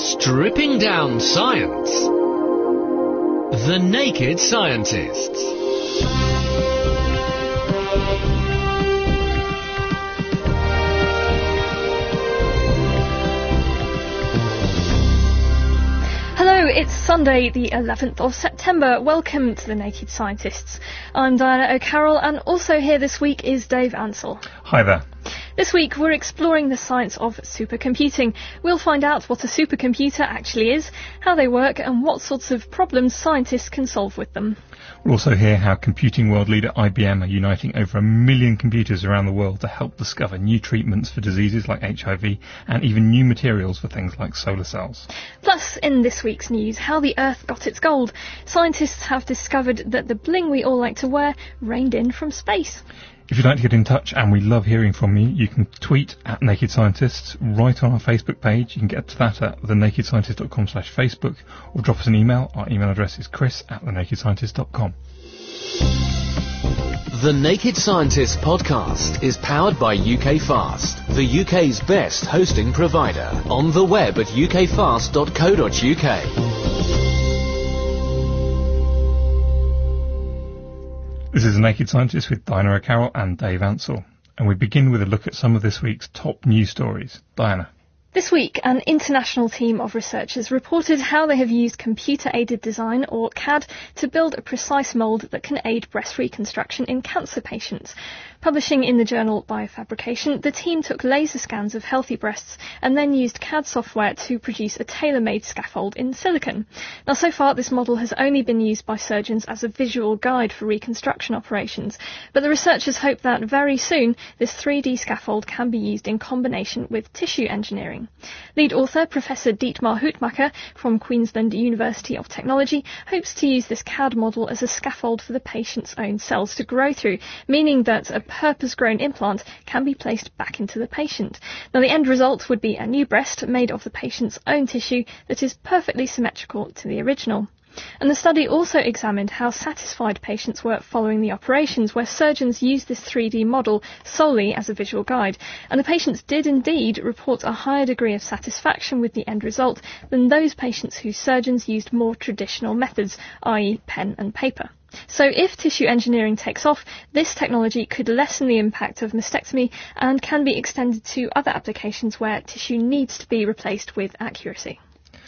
Stripping down science. The Naked Scientists. Hello, it's Sunday the 11th of September. Welcome to the Naked Scientists. I'm Diana O'Carroll, and also here this week is Dave Ansell. Hi there. This week we're exploring the science of supercomputing. We'll find out what a supercomputer actually is, how they work, and what sorts of problems scientists can solve with them. We'll also hear how computing world leader IBM are uniting over 1 million computers around the world to help discover new treatments for diseases like HIV and even new materials for things like solar cells. Plus, in this week's news, how the Earth got its gold. Scientists have discovered that the bling we all like to wear rained in from space. If you'd like to get in touch, and we love hearing from you, you can tweet at Naked Scientists, right on our Facebook page. You can get to that at thenakedscientist.com/Facebook, or drop us an email. Our email address is chris@thenakedscientist.com. The Naked Scientists podcast is powered by UK Fast, the UK's best hosting provider. On the web at ukfast.co.uk. This is The Naked Scientist with Diana O'Carroll and Dave Ansell, and we begin with a look at some of this week's top news stories. Diana. This week, an international team of researchers reported how they have used computer-aided design, or CAD, to build a precise mould that can aid breast reconstruction in cancer patients. Publishing in the journal Biofabrication, the team took laser scans of healthy breasts and then used CAD software to produce a tailor-made scaffold in silicon. Now, so far, this model has only been used by surgeons as a visual guide for reconstruction operations, but the researchers hope that very soon this 3D scaffold can be used in combination with tissue engineering. Lead author Professor Dietmar Houtmacher from Queensland University of Technology hopes to use this CAD model as a scaffold for the patient's own cells to grow through, meaning that a purpose-grown implant can be placed back into the patient. Now, the end result would be a new breast made of the patient's own tissue that is perfectly symmetrical to the original. And the study also examined how satisfied patients were following the operations, where surgeons used this 3D model solely as a visual guide. And the patients did indeed report a higher degree of satisfaction with the end result than those patients whose surgeons used more traditional methods, i.e. pen and paper. So if tissue engineering takes off, this technology could lessen the impact of mastectomy and can be extended to other applications where tissue needs to be replaced with accuracy.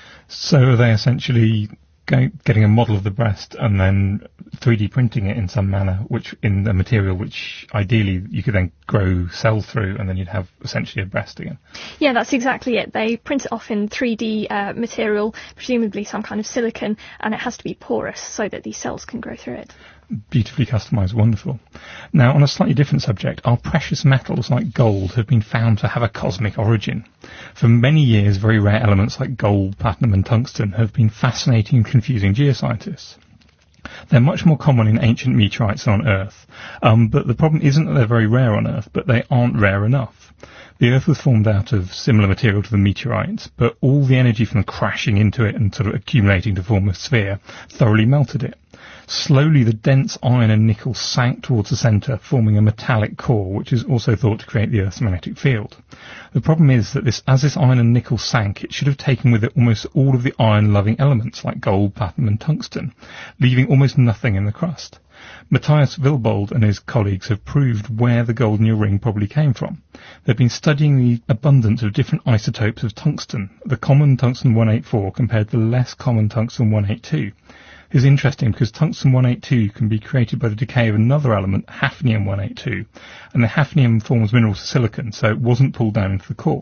So are they essentially getting a model of the breast and then 3D printing it in some manner, which in a material which ideally you could then grow cells through, and then you'd have essentially a breast again? Yeah, that's exactly it. They print it off in 3D material, presumably some kind of silicon, and it has to be porous so that these cells can grow through it. Beautifully customised, wonderful. Now, on a slightly different subject, our precious metals like gold have been found to have a cosmic origin. For many years, very rare elements like gold, platinum and tungsten have been fascinating and confusing geoscientists. They're much more common in ancient meteorites than on Earth, but the problem isn't that they're very rare on Earth, but they aren't rare enough. The Earth was formed out of similar material to the meteorites, but all the energy from crashing into it and sort of accumulating to form a sphere thoroughly melted it. Slowly, the dense iron and nickel sank towards the centre, forming a metallic core, which is also thought to create the Earth's magnetic field. The problem is that as this iron and nickel sank, it should have taken with it almost all of the iron-loving elements like gold, platinum and tungsten, leaving almost nothing in the crust. Matthias Wilbold and his colleagues have proved where the gold in your ring probably came from. They've been studying the abundance of different isotopes of tungsten, the common tungsten 184 compared to the less common tungsten 182. Is interesting because tungsten 182 can be created by the decay of another element, hafnium 182, and the hafnium forms minerals silicon, so it wasn't pulled down into the core.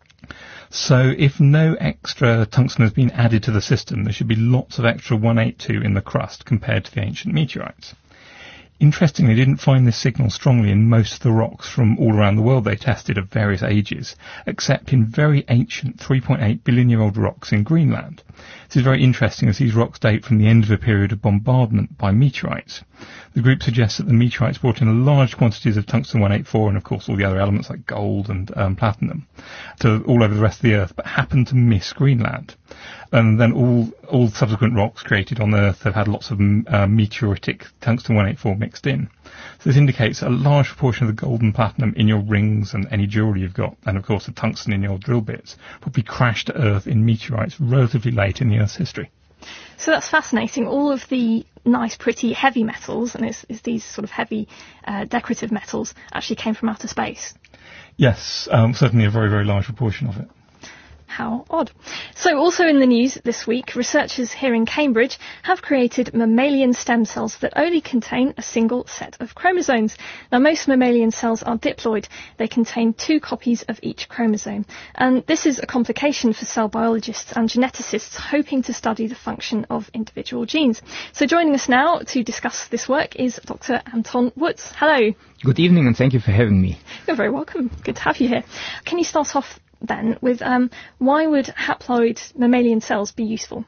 So if no extra tungsten has been added to the system, there should be lots of extra 182 in the crust compared to the ancient meteorites. Interestingly, they didn't find this signal strongly in most of the rocks from all around the world they tested of various ages, except in very ancient 3.8 billion-year-old rocks in Greenland. This is very interesting as these rocks date from the end of a period of bombardment by meteorites. The group suggests that the meteorites brought in large quantities of tungsten 184 and, of course, all the other elements like gold and platinum to all over the rest of the Earth, but happened to miss Greenland. And then all subsequent rocks created on Earth have had lots of meteoritic tungsten-184 mixed in. So this indicates a large proportion of the gold and platinum in your rings and any jewellery you've got, and of course the tungsten in your drill bits, probably crashed to Earth in meteorites relatively late in the Earth's history. So that's fascinating. All of the nice, pretty, heavy metals, and it's these sort of heavy, decorative metals, actually came from outer space. Yes, certainly a very, very large proportion of it. How odd. So also in the news this week, researchers here in Cambridge have created mammalian stem cells that only contain a single set of chromosomes. Now, most mammalian cells are diploid. They contain 2 copies of each chromosome. And this is a complication for cell biologists and geneticists hoping to study the function of individual genes. So joining us now to discuss this work is Dr. Anton Wutz. Hello. Good evening, and thank you for having me. You're very welcome. Good to have you here. Can you start off then with why would haploid mammalian cells be useful?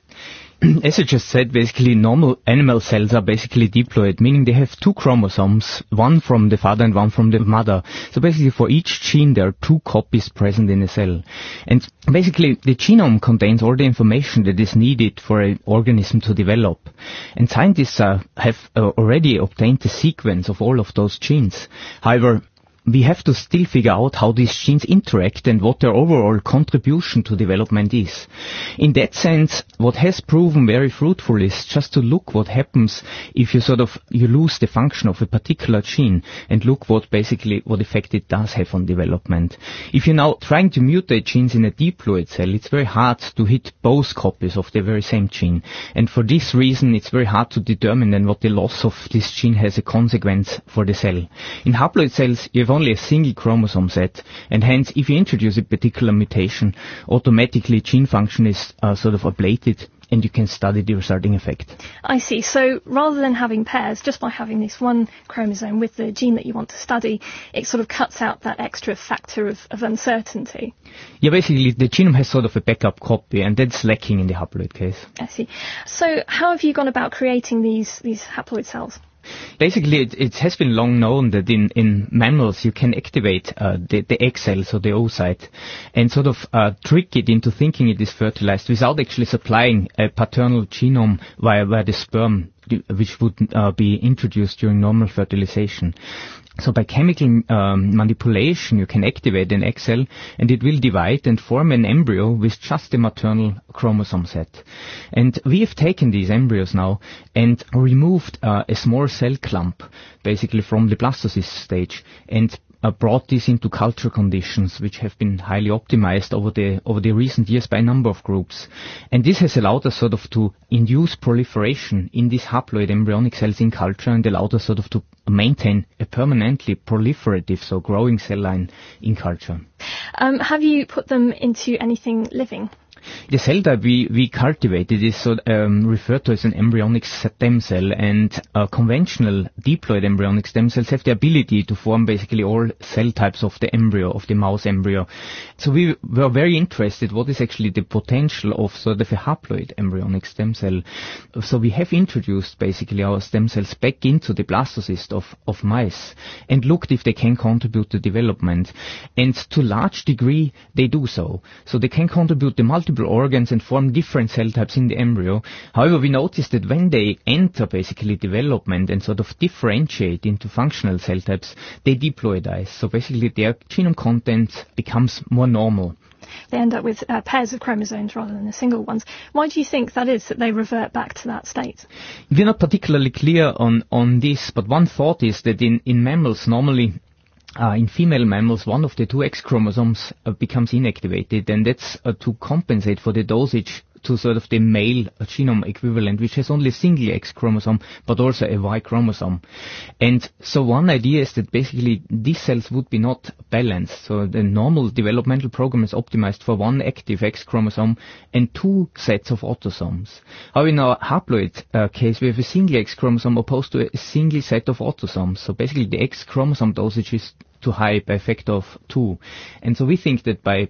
As I just said, basically normal animal cells are basically diploid, meaning they have 2 chromosomes, one from the father and one from the mother. So basically for each gene there are 2 copies present in a cell. And basically the genome contains all the information that is needed for an organism to develop. And scientists have already obtained the sequence of all of those genes. However, we have to still figure out how these genes interact and what their overall contribution to development is. In that sense, what has proven very fruitful is just to look what happens if you lose the function of a particular gene and look what effect it does have on development. If you're now trying to mutate genes in a diploid cell, it's very hard to hit both copies of the very same gene. And for this reason, it's very hard to determine then what the loss of this gene has a consequence for the cell. In haploid cells, you have only a single chromosome set, and hence if you introduce a particular mutation, automatically gene function is ablated, and you can study the resulting effect. I see. So rather than having pairs, just by having this one chromosome with the gene that you want to study, it sort of cuts out that extra factor of uncertainty. Yeah, basically the genome has sort of a backup copy, and that's lacking in the haploid case. I see. So how have you gone about creating these haploid cells? Basically, it has been long known that in mammals you can activate the egg cell, so the oocyte, and trick it into thinking it is fertilized without actually supplying a paternal genome via the sperm, which would be introduced during normal fertilization. So by chemical manipulation, you can activate an egg cell, and it will divide and form an embryo with just a maternal chromosome set. And we have taken these embryos now and removed a small cell clump, basically from the blastocyst stage, and brought this into culture conditions which have been highly optimized over the recent years by a number of groups. And this has allowed us to induce proliferation in these haploid embryonic cells in culture, and allowed us to maintain a permanently proliferative, so growing cell line in culture. Have you put them into anything living? The cell type we cultivated is referred to as an embryonic stem cell, and conventional diploid embryonic stem cells have the ability to form basically all cell types of the embryo, of the mouse embryo. So we were very interested what is actually the potential of a haploid embryonic stem cell. So we have introduced basically our stem cells back into the blastocyst of mice and looked if they can contribute to development. And to a large degree they do so. So they can contribute to multiple organs and form different cell types in the embryo. However, we noticed that when they enter basically development and differentiate into functional cell types, they diploidize. So basically their genome content becomes more normal. They end up with pairs of chromosomes rather than the single ones. Why do you think that is, that they revert back to that state? We're not particularly clear on this, but one thought is that in mammals normally, in female mammals, one of the 2 X chromosomes becomes inactivated, and that's to compensate for the dosage to the male genome equivalent, which has only a single X chromosome, but also a Y chromosome. And so one idea is that basically these cells would be not balanced. So the normal developmental program is optimized for 1 active X chromosome and 2 sets of autosomes. However, in our haploid case, we have a single X chromosome opposed to a single set of autosomes. So basically the X chromosome dosage is too high by a factor of 2. And so we think that by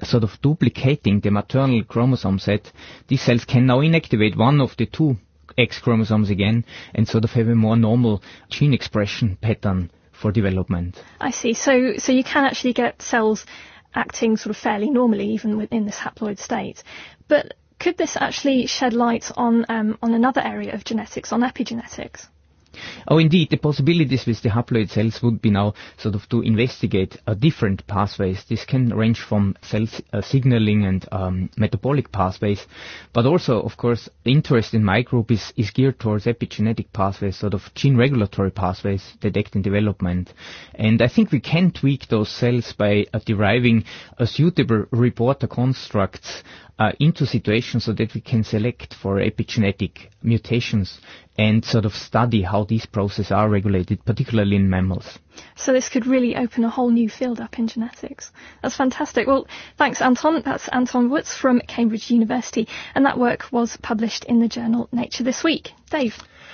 duplicating the maternal chromosome set, these cells can now inactivate one of the 2 X chromosomes again and have a more normal gene expression pattern for development. I see. So you can actually get cells acting fairly normally even within this haploid state. But could this actually shed light on another area of genetics, on epigenetics? Oh, indeed. The possibilities with the haploid cells would be now sort of to investigate different pathways. This can range from cell signaling and metabolic pathways, but also, of course, the interest in my group is geared towards epigenetic pathways, sort of gene regulatory pathways, detecting development. And I think we can tweak those cells by deriving a suitable reporter constructs into situations so that we can select for epigenetic mutations and sort of study how these processes are regulated, particularly in mammals. So this could really open a whole new field up in genetics. That's fantastic. Well, thanks, Anton. That's Anton Wutz from Cambridge University, and that work was published in the journal Nature this week. Dave?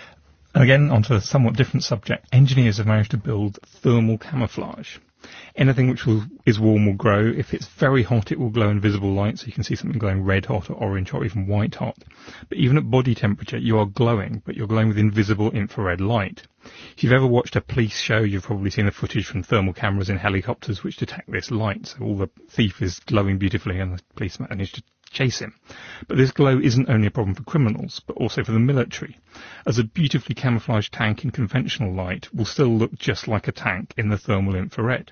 Again, onto a somewhat different subject. Engineers have managed to build thermal camouflage. Anything which is warm will grow. If it's very hot, it will glow in visible light, so you can see something glowing red hot or orange or even white hot. But even at body temperature, you are glowing, but you're glowing with invisible infrared light. If you've ever watched a police show, you've probably seen the footage from thermal cameras in helicopters which detect this light. So all the thief is glowing beautifully and the policeman managed to chase him. But this glow isn't only a problem for criminals, but also for the military, as a beautifully camouflaged tank in conventional light will still look just like a tank in the thermal infrared.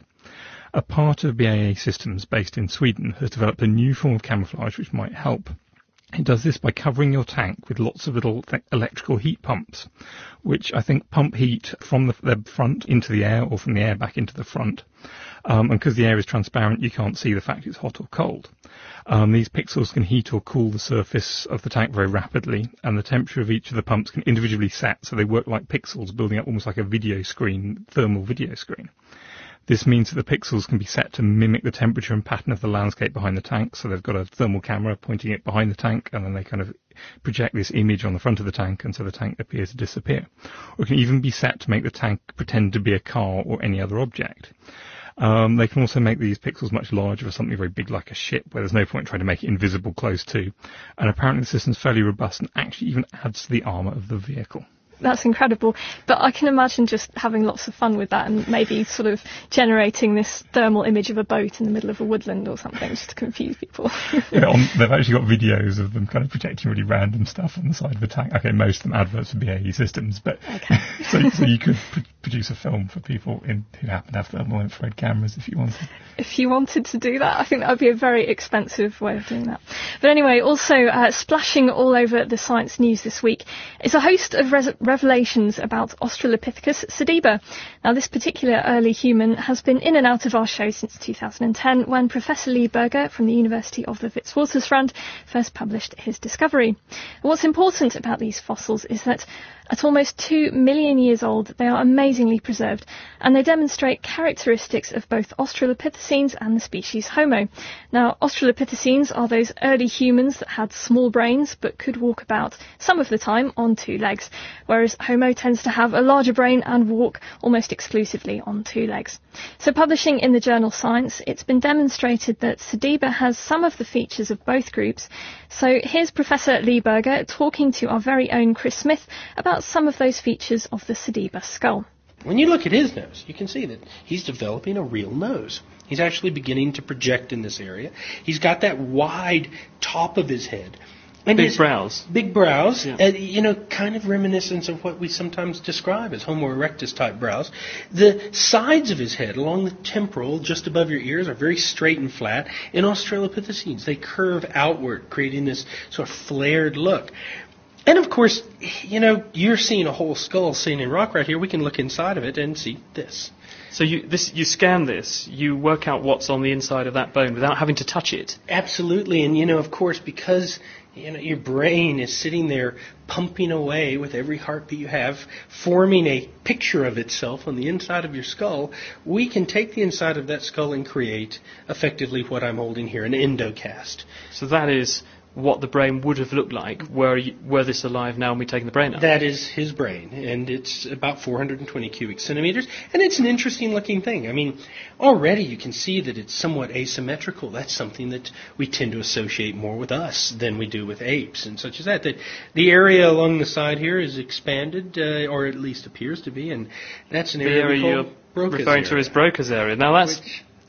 A part of BAE Systems, based in Sweden, has developed a new form of camouflage which might help. It does this by covering your tank with lots of little electrical heat pumps, which I think pump heat from the front into the air or from the air back into the front. And because the air is transparent, you can't see the fact it's hot or cold. These pixels can heat or cool the surface of the tank very rapidly, and the temperature of each of the pumps can individually set, so they work like pixels, building up almost like a video screen, thermal video screen. This means that the pixels can be set to mimic the temperature and pattern of the landscape behind the tank, so they've got a thermal camera pointing it behind the tank, and then they kind of project this image on the front of the tank, and so the tank appears to disappear. Or it can even be set to make the tank pretend to be a car or any other object. They can also make these pixels much larger for something very big like a ship, where there's no point trying to make it invisible close to. And apparently the system's fairly robust and actually even adds to the armour of the vehicle. That's incredible. But I can imagine just having lots of fun with that and maybe sort of generating this thermal image of a boat in the middle of a woodland or something just to confuse people. Yeah, they've actually got videos of them kind of projecting really random stuff on the side of the tank. Okay, most of them adverts for BAE Systems, but okay. so you could produce a film for people who happen to have thermal infrared cameras if you wanted. If you wanted to do that, I think that would be a very expensive way of doing that. But anyway, also splashing all over the science news this week is a host of revelations about Australopithecus sediba. Now, this particular early human has been in and out of our show since 2010, when Professor Lee Berger from the University of the Witwatersrand first published his discovery. What's important about these fossils is that at almost 2 million years old, they are amazingly preserved, and they demonstrate characteristics of both Australopithecines and the species Homo. Now, Australopithecines are those early humans that had small brains but could walk about some of the time on 2 legs, whereas Homo tends to have a larger brain and walk almost exclusively on 2 legs. So publishing in the journal Science, it's been demonstrated that sediba has some of the features of both groups. So here's Professor Lee Berger talking to our very own Chris Smith about some of those features of the sediba skull. When you look at his nose, you can see that he's developing a real nose. He's actually beginning to project in this area. He's got that wide top of his head. And big brows. Big brows, yeah. Kind of reminiscent of what we sometimes describe as Homo erectus type brows. The sides of his head, along the temporal, just above your ears, are very straight and flat. In Australopithecines, they curve outward, creating this sort of flared look. And of course, you're seeing a whole skull seen in rock right here. We can look inside of it and see this. So you scan this, you work out what's on the inside of that bone without having to touch it. Absolutely, and of course, because your brain is sitting there pumping away with every heartbeat you have, forming a picture of itself on the inside of your skull, we can take the inside of that skull and create effectively what I'm holding here, an endocast. So that is what the brain would have looked like were this alive now and we've taken the brain out. That is his brain, and it's about 420 cubic centimeters, and it's an interesting looking thing. I mean, already you can see that it's somewhat asymmetrical. That's something that we tend to associate more with us than we do with apes and such as that. The area along the side here is expanded, or at least appears to be, and that's an area we call you're Broca's referring area. to as Broca's area. Now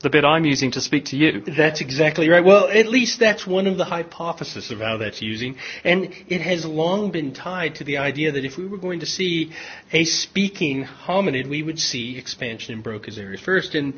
the bit I'm using to speak to you. That's exactly right. Well, at least that's one of the hypotheses of how that's using. And it has long been tied to the idea that if we were going to see a speaking hominid, we would see expansion in Broca's areas first. And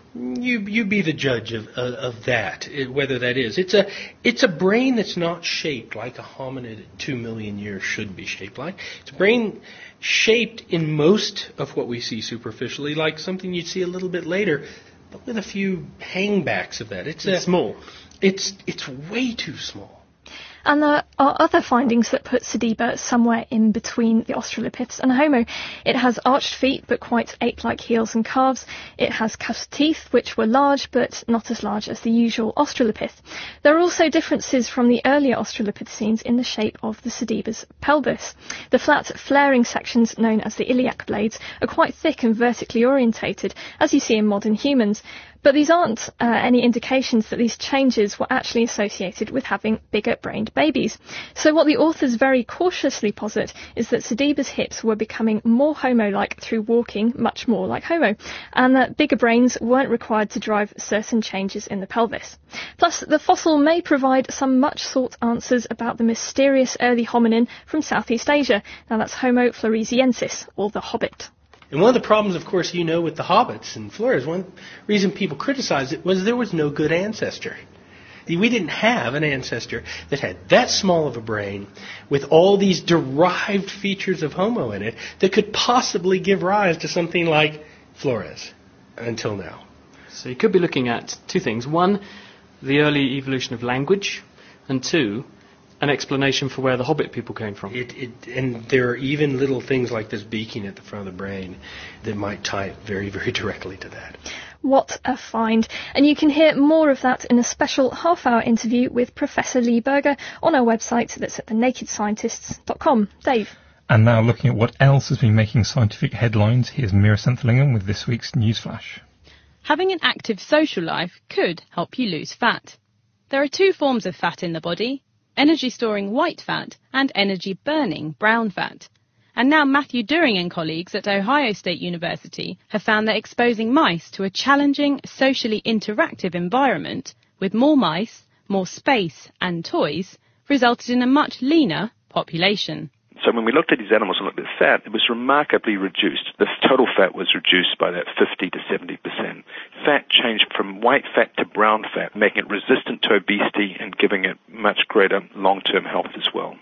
you be the judge of that, whether that is. It's a brain that's not shaped like a hominid 2 million years should be shaped like. It's a brain shaped in most of what we see superficially like something you'd see a little bit later, but with a few hangbacks of that. It's small. It's way too small. And there are other findings that put Sediba somewhere in between the Australopiths and Homo. It has arched feet, but quite ape-like heels and calves. It has cusped teeth, which were large, but not as large as the usual Australopith. There are also differences from the earlier Australopithecines in the shape of the Sediba's pelvis. The flat, flaring sections, known as the iliac blades, are quite thick and vertically orientated, as you see in modern humans. But these aren't any indications that these changes were actually associated with having bigger-brained babies. So what the authors very cautiously posit is that Sediba's hips were becoming more Homo-like through walking much more like Homo, and that bigger brains weren't required to drive certain changes in the pelvis. Plus, the fossil may provide some much-sought answers about the mysterious early hominin from Southeast Asia. Now that's Homo floresiensis, or the Hobbit. And one of the problems, of course, with the hobbits in Flores, one reason people criticized it was there was no good ancestor. We didn't have an ancestor that had that small of a brain with all these derived features of Homo in it that could possibly give rise to something like Flores until now. So you could be looking at two things. One, the early evolution of language, and two, an explanation for where the Hobbit people came from. And there are even little things like this beaking at the front of the brain that might tie it very, very directly to that. What a find. And you can hear more of that in a special half-hour interview with Professor Lee Berger on our website that's at thenakedscientists.com. Dave. And now looking at what else has been making scientific headlines, here's Mira Senthilingam with this week's Newsflash. Having an active social life could help you lose fat. There are two forms of fat in the body: energy-storing white fat and energy-burning brown fat. And now Matthew During and colleagues at Ohio State University have found that exposing mice to a challenging, socially interactive environment with more mice, more space and toys resulted in a much leaner population. So when we looked at these animals and looked at fat, it was remarkably reduced. The total fat was reduced by that 50 to 70%. Fat changed from white fat to brown fat, making it resistant to obesity and giving it much greater long-term health as well.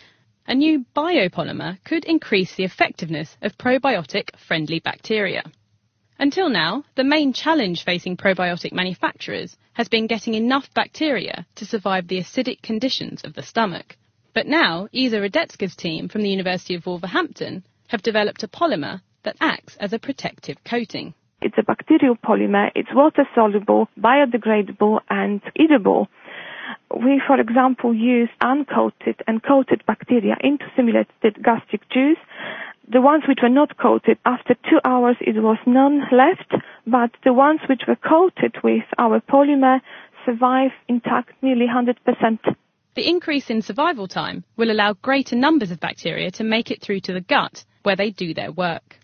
A new biopolymer could increase the effectiveness of probiotic-friendly bacteria. Until now, the main challenge facing probiotic manufacturers has been getting enough bacteria to survive the acidic conditions of the stomach. But now, Isa Radetska's team from the University of Wolverhampton have developed a polymer that acts as a protective coating. It's a bacterial polymer, it's water-soluble, biodegradable and edible. We, for example, use uncoated and coated bacteria into simulated gastric juice. The ones which were not coated, after 2 hours it was none left, but the ones which were coated with our polymer survive intact nearly 100%. The increase in survival time will allow greater numbers of bacteria to make it through to the gut, where they do their work.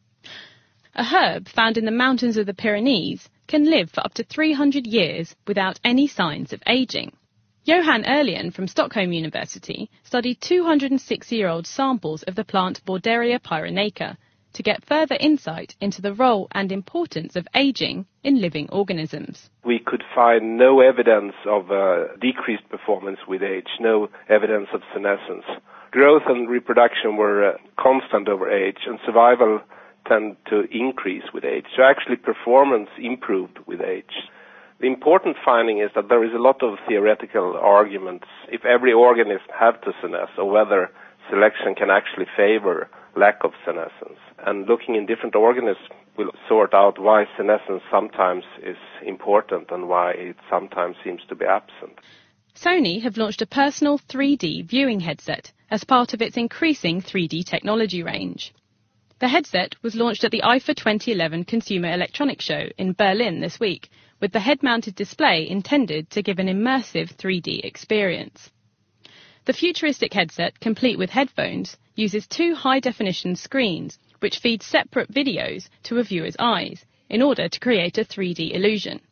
A herb found in the mountains of the Pyrenees can live for up to 300 years without any signs of aging. Johan Erlien from Stockholm University studied 206-year-old samples of the plant Borderia pyrenaica to get further insight into the role and importance of aging in living organisms. We could find no evidence of decreased performance with age, no evidence of senescence. Growth and reproduction were constant over age, and survival tend to increase with age. So actually performance improved with age. The important finding is that there is a lot of theoretical arguments if every organism had to senesce or whether selection can actually favor lack of senescence. And looking in different organisms will sort out why senescence sometimes is important and why it sometimes seems to be absent. Sony have launched a personal 3D viewing headset as part of its increasing 3D technology range. The headset was launched at the IFA 2011 Consumer Electronics Show in Berlin this week, with the head-mounted display intended to give an immersive 3D experience. The futuristic headset, complete with headphones, uses two high-definition screens which feed separate videos to a viewer's eyes in order to create a 3D illusion.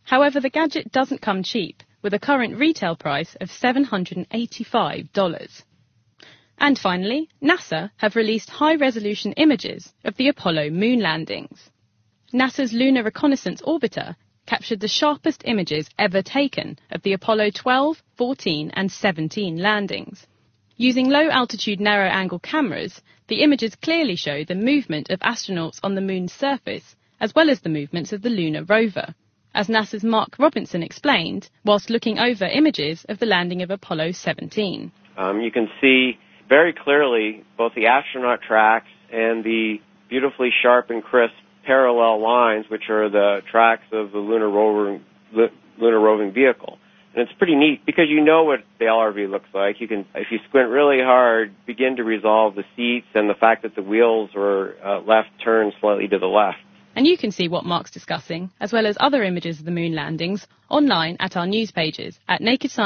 However, the gadget doesn't come cheap, with a current retail price of $785. And finally, NASA have released high-resolution images of the Apollo moon landings. NASA's Lunar Reconnaissance Orbiter captured the sharpest images ever taken of the Apollo 12, 14 and 17 landings. Using low-altitude narrow-angle cameras, the images clearly show the movement of astronauts on the moon's surface, as well as the movements of the lunar rover, as NASA's Mark Robinson explained, whilst looking over images of the landing of Apollo 17. You can see very clearly both the astronaut tracks and the beautifully sharp and crisp parallel lines, which are the tracks of the lunar roving vehicle. And it's pretty neat because you know what the LRV looks like. You can, if you squint really hard, begin to resolve the seats and the fact that the wheels were left turned slightly to the left. And you can see what Mark's discussing, as well as other images of the moon landings, online at our news pages at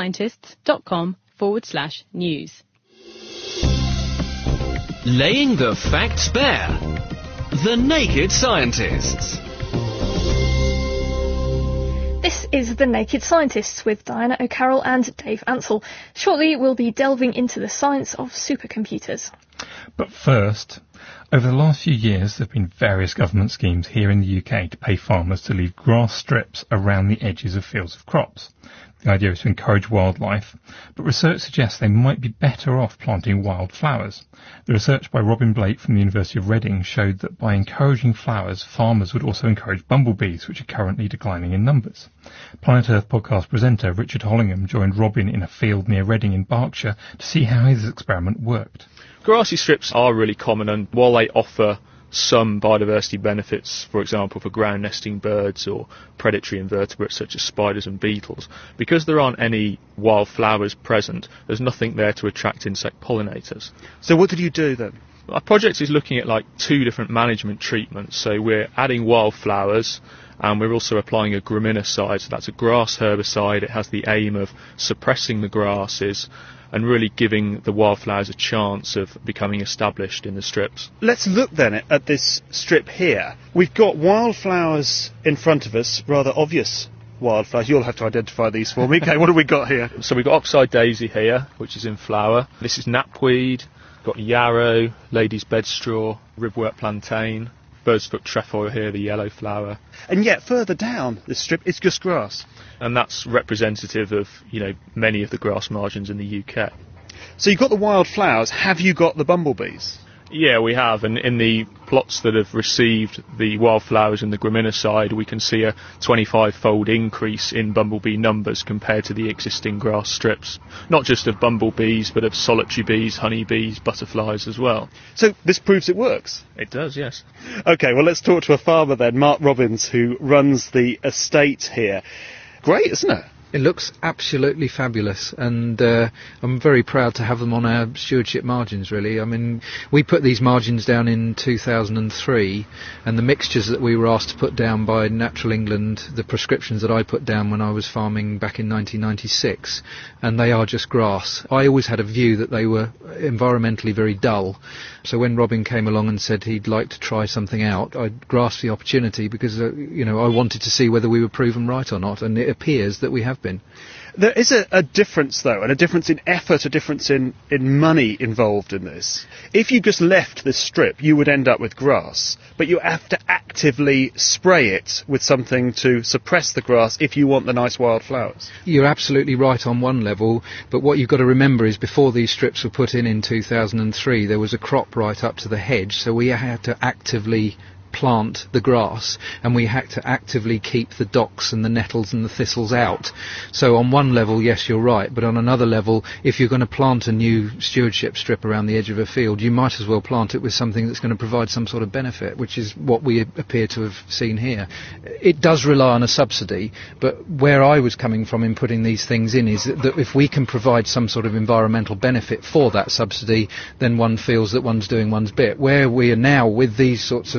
nakedscientists.com/news. Laying the facts bare. The Naked Scientists. This is The Naked Scientists with Diana O'Carroll and Dave Ansell. Shortly we'll be delving into the science of supercomputers. But first, over the last few years there have been various government schemes here in the UK to pay farmers to leave grass strips around the edges of fields of crops. The idea is to encourage wildlife, but research suggests they might be better off planting wild flowers. The research by Robin Blake from the University of Reading showed that by encouraging flowers, farmers would also encourage bumblebees, which are currently declining in numbers. Planet Earth podcast presenter Richard Hollingham joined Robin in a field near Reading in Berkshire to see how his experiment worked. Grassy strips are really common, and while they offer some biodiversity benefits, for example for ground nesting birds or predatory invertebrates such as spiders and beetles, because there aren't any wild flowers present, there's nothing there to attract insect pollinators. So what did you do then? Our project is looking at two different management treatments. So we're adding wildflowers, and we're also applying a graminicide, so that's a grass herbicide. It has the aim of suppressing the grasses and really giving the wildflowers a chance of becoming established in the strips. Let's look then at this strip here. We've got wildflowers in front of us, rather obvious wildflowers. You'll have to identify these for me. Okay, what have we got here? So we've got oxeye daisy here, which is in flower. This is knapweed, got yarrow, lady's bedstraw, ribwort plantain, bird's foot trefoil here, the yellow flower. And yet further down this strip it's just grass. And that's representative of, many of the grass margins in the UK. So you've got the wildflowers. Have you got the bumblebees? Yeah, we have. And in the plots that have received the wildflowers and the graminicide, we can see a 25-fold increase in bumblebee numbers compared to the existing grass strips. Not just of bumblebees, but of solitary bees, honeybees, butterflies as well. So this proves it works? It does, yes. OK, well, let's talk to a farmer then, Mark Robbins, who runs the estate here. Great, isn't it? It looks absolutely fabulous, and I'm very proud to have them on our stewardship margins, really. I mean, we put these margins down in 2003, and the mixtures that we were asked to put down by Natural England, the prescriptions that I put down when I was farming back in 1996, and they are just grass. I always had a view that they were environmentally very dull, so when Robin came along and said he'd like to try something out, I grasped the opportunity because, I wanted to see whether we were proven right or not, and it appears that we have been. There is a difference, though, and a difference in effort, a difference in money involved in this. If you just left this strip, you would end up with grass, but you have to actively spray it with something to suppress the grass if you want the nice wild flowers. You're absolutely right on one level, but what you've got to remember is before these strips were put in 2003, there was a crop right up to the hedge, so we had to actively plant the grass, and we had to actively keep the docks and the nettles and the thistles out. So on one level, yes, you're right, but on another level, if you're going to plant a new stewardship strip around the edge of a field, you might as well plant it with something that's going to provide some sort of benefit, which is what we appear to have seen here. It does rely on a subsidy, but where I was coming from in putting these things in is that if we can provide some sort of environmental benefit for that subsidy, then one feels that one's doing one's bit. Where we are now with these sorts of mixed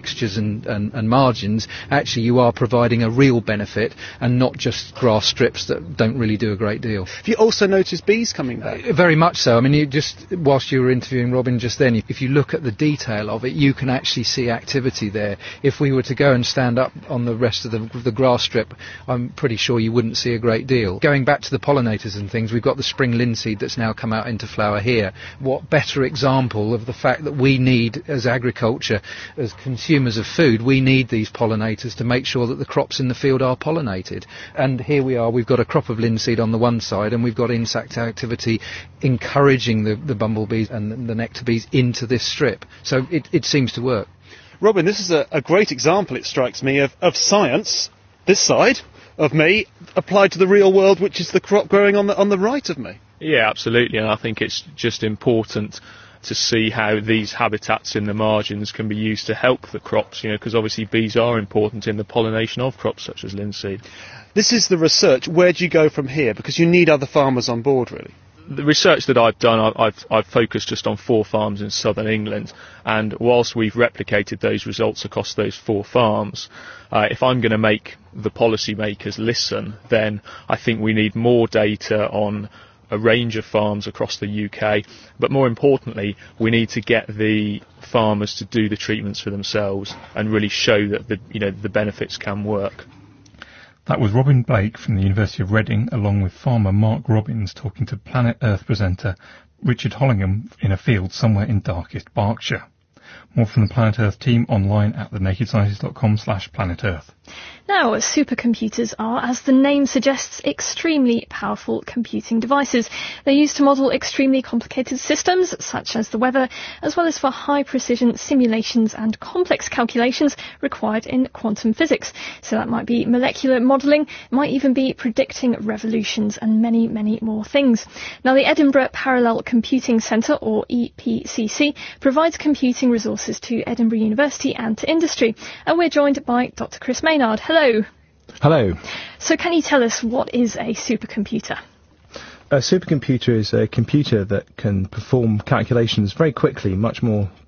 textures and margins, actually you are providing a real benefit and not just grass strips that don't really do a great deal. Have you also noticed bees coming back? Very much so. I mean, whilst you were interviewing Robin just then, if you look at the detail of it, you can actually see activity there. If we were to go and stand up on the rest of the grass strip, I'm pretty sure you wouldn't see a great deal. Going back to the pollinators and things, we've got the spring linseed that's now come out into flower here. What better example of the fact that we need, as agriculture, as consumers of food, we need these pollinators to make sure that the crops in the field are pollinated. And here we are, we've got a crop of linseed on the one side, and we've got insect activity encouraging the bumblebees and the nectar bees into this strip. So it seems to work. Robin, this is a great example, it strikes me, of science, this side of me, applied to the real world, which is the crop growing on the right of me. Yeah, absolutely, and I think it's just important to see how these habitats in the margins can be used to help the crops, because obviously bees are important in the pollination of crops such as linseed. This is the research. Where do you go from here? Because you need other farmers on board, really. The research that I've done, I've focused just on 4 farms in southern England, and whilst we've replicated those results across those 4 farms, if I'm going to make the policymakers listen, then I think we need more data on a range of farms across the UK, but more importantly, we need to get the farmers to do the treatments for themselves and really show that the benefits can work. That was Robin Blake from the University of Reading, along with farmer Mark Robbins talking to Planet Earth presenter Richard Hollingham in a field somewhere in darkest Berkshire. More from the Planet Earth team online at thenakedscientist.com/Planet Earth. Now, supercomputers are, as the name suggests, extremely powerful computing devices. They're used to model extremely complicated systems, such as the weather, as well as for high-precision simulations and complex calculations required in quantum physics. So that might be molecular modelling, might even be predicting revolutions, and many, many more things. Now, the Edinburgh Parallel Computing Centre, or EPCC, provides computing resources to Edinburgh University and to industry. And we're joined by Dr. Chris Maynard. Hello. Hello. So can you tell us what is a supercomputer? A supercomputer is a computer that can perform calculations very quickly, much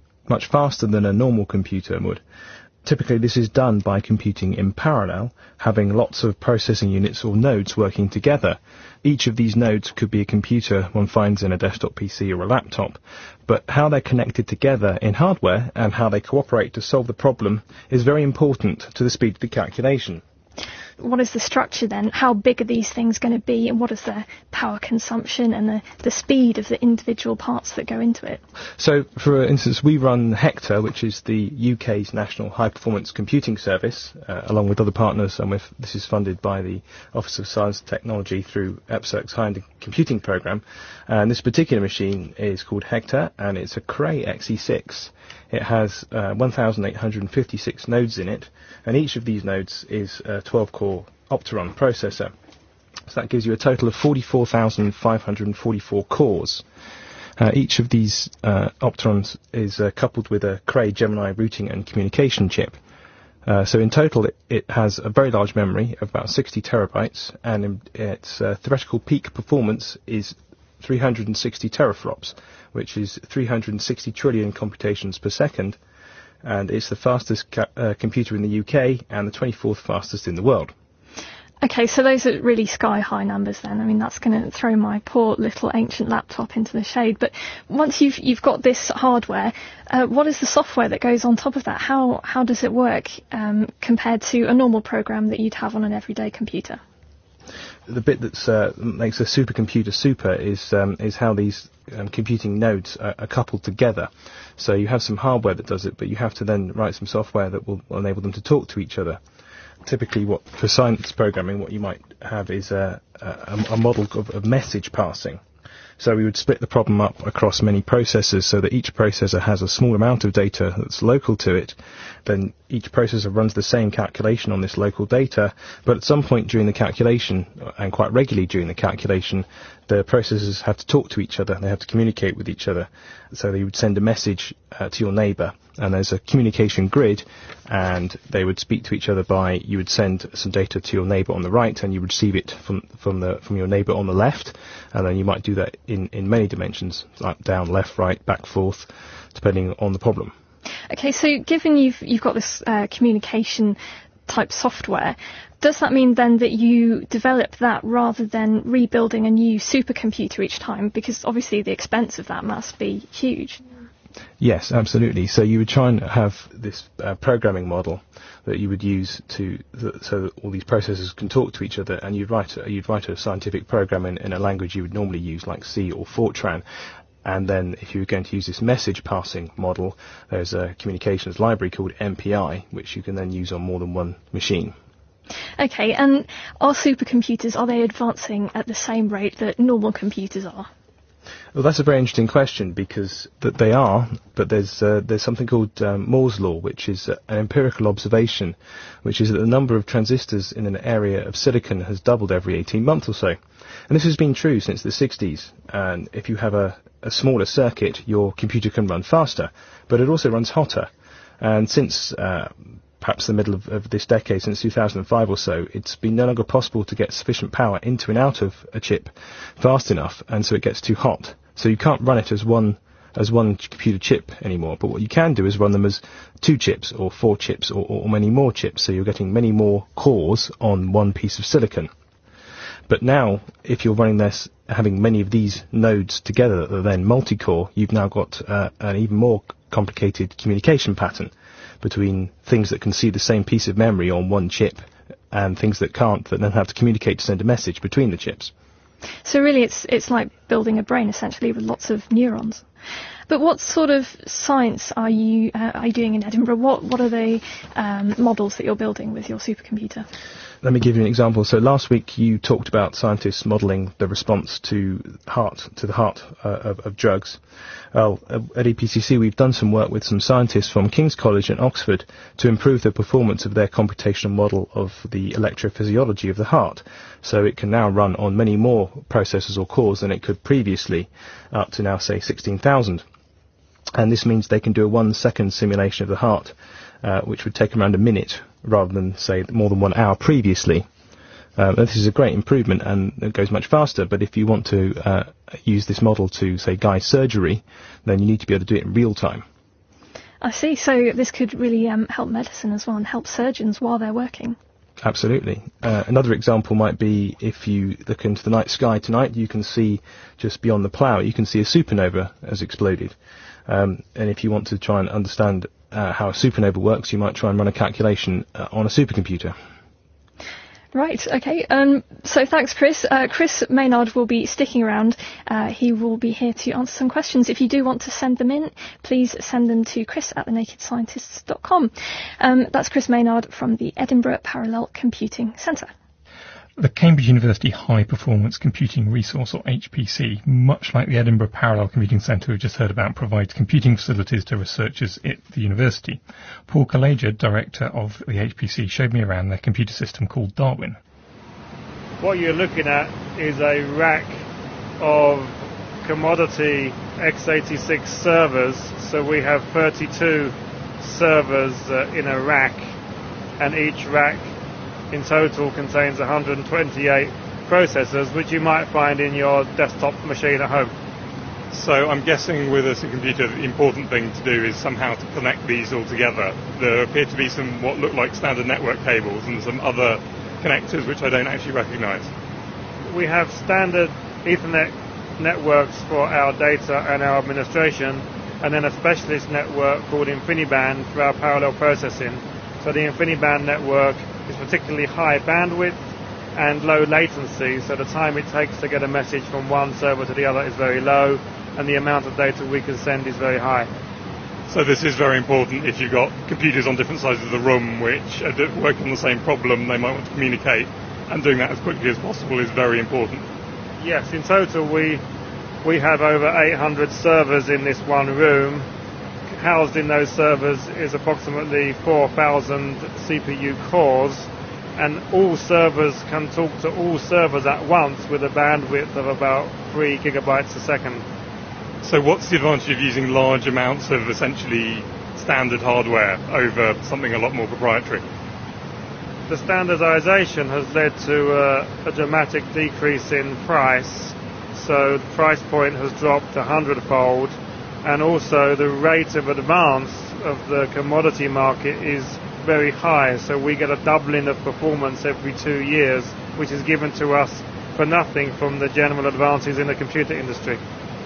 faster than a normal computer would. Typically this is done by computing in parallel, having lots of processing units or nodes working together. Each of these nodes could be a computer one finds in a desktop PC or a laptop, but how they're connected together in hardware and how they cooperate to solve the problem is very important to the speed of the calculation. What is the structure then? How big are these things going to be, and what is the power consumption and the speed of the individual parts that go into it? So, for instance, we run Hector, which is the UK's national high-performance computing service, along with other partners, and this is funded by the Office of Science and Technology through EPSRC's high-end computing programme. And this particular machine is called Hector, and it's a Cray XE6. It has 1,856 nodes in it, and each of these nodes is a 12-core Opteron processor. So that gives you a total of 44,544 cores. Each of these Opterons is coupled with a Cray Gemini routing and communication chip. So in total, it has a very large memory of about 60 terabytes, and its theoretical peak performance is 360 teraflops, which is 360 trillion computations per second, and it's the fastest computer in the UK and the 24th fastest in the world. Okay, so those are really sky-high numbers then. I mean, that's going to throw my poor little ancient laptop into the shade. But once you've got this hardware, what is the software that goes on top of that? How does it work compared to a normal program that you'd have on an everyday computer? The bit that makes a supercomputer super is how these computing nodes are coupled together. So you have some hardware that does it, but you have to then write some software that will enable them to talk to each other. Typically, for science programming, what you might have is a model of message passing. So we would split the problem up across many processors so that each processor has a small amount of data that's local to it. Then each processor runs the same calculation on this local data, but at some point during the calculation, and quite regularly during the calculation, the processors have to talk to each other, they have to communicate with each other. So they would send a message to your neighbour, and there's a communication grid, and they would speak to each other you would send some data to your neighbour on the right, and you would receive it from your neighbour on the left, and then you might do that in many dimensions, like down, left, right, back, forth, depending on the problem. Okay, so given you've got this communication type software, does that mean then that you develop that rather than rebuilding a new supercomputer each time? Because obviously the expense of that must be huge. Yes, absolutely. So you would try and have this programming model that you would use so that all these processors can talk to each other, and you'd write a scientific program in a language you would normally use, like C or Fortran. And then if you were going to use this message passing model, there's a communications library called MPI, which you can then use on more than one machine. Okay, and are supercomputers, are they advancing at the same rate that normal computers are? Well, that's a very interesting question, because that they are, but there's something called Moore's law, which is an empirical observation, which is that the number of transistors in an area of silicon has doubled every 18 months or so. And this has been true since the 60s. And if you have a smaller circuit, your computer can run faster, but it also runs hotter. And since perhaps the middle of this decade, since 2005 or so, it's been no longer possible to get sufficient power into and out of a chip fast enough, and so it gets too hot. So you can't run it as one computer chip anymore, but what you can do is run them as 2 chips or 4 chips or many more chips, so you're getting many more cores on one piece of silicon. But now, if you're running this, having many of these nodes together that are then multi-core, you've now got an even more complicated communication pattern between things that can see the same piece of memory on one chip and things that can't, that then have to communicate to send a message between the chips. So really it's like building a brain, essentially, with lots of neurons. But what sort of science are you doing in Edinburgh? What are the models that you're building with your supercomputer? Let me give you an example. So last week you talked about scientists modelling the response to the heart of drugs. Well, at EPCC we've done some work with some scientists from King's College and Oxford to improve the performance of their computational model of the electrophysiology of the heart. So it can now run on many more processors or cores than it could previously, up to now, say, 16,000. And this means they can do a 1-second simulation of the heart, which would take around a minute, rather than, say, more than 1 hour previously. This is a great improvement, and it goes much faster, but if you want to use this model to, say, guide surgery, then you need to be able to do it in real time. I see. So this could really help medicine as well, and help surgeons while they're working. Absolutely. Another example might be if you look into the night sky tonight, you can see just beyond the plough, you can see a supernova has exploded. And if you want to try and understand how a supernova works, you might try and run a calculation on a supercomputer. Right, okay. So thanks, Chris. Chris Maynard will be sticking around. He will be here to answer some questions. If you do want to send them in, please send them to chris@thenakedscientists.com. That's Chris Maynard from the Edinburgh Parallel Computing Centre. The Cambridge University High Performance Computing Resource, or HPC, much like the Edinburgh Parallel Computing Centre we've just heard about, provides computing facilities to researchers at the university. Paul Kalaja, director of the HPC, showed me around their computer system called Darwin. What you're looking at is a rack of commodity x86 servers. So we have 32 servers in a rack, and each rack in total contains 128 processors, which you might find in your desktop machine at home. So I'm guessing with a supercomputer, the important thing to do is somehow to connect these all together. There appear to be some what look like standard network cables and some other connectors which I don't actually recognise. We have standard Ethernet networks for our data and our administration, and then a specialist network called InfiniBand for our parallel processing. So the InfiniBand network is particularly high bandwidth and low latency, so the time it takes to get a message from one server to the other is very low, and the amount of data we can send is very high. So this is very important if you've got computers on different sides of the room which are working on the same problem, they might want to communicate, and doing that as quickly as possible is very important. Yes, in total we have over 800 servers in this one room. Housed in those servers is approximately 4,000 CPU cores, and all servers can talk to all servers at once with a bandwidth of about 3 gigabytes a second. So what's the advantage of using large amounts of essentially standard hardware over something a lot more proprietary? The standardization has led to a dramatic decrease in price, so the price point has dropped 100-fold. And also the rate of advance of the commodity market is very high, so we get a doubling of performance every 2 years, which is given to us for nothing from the general advances in the computer industry.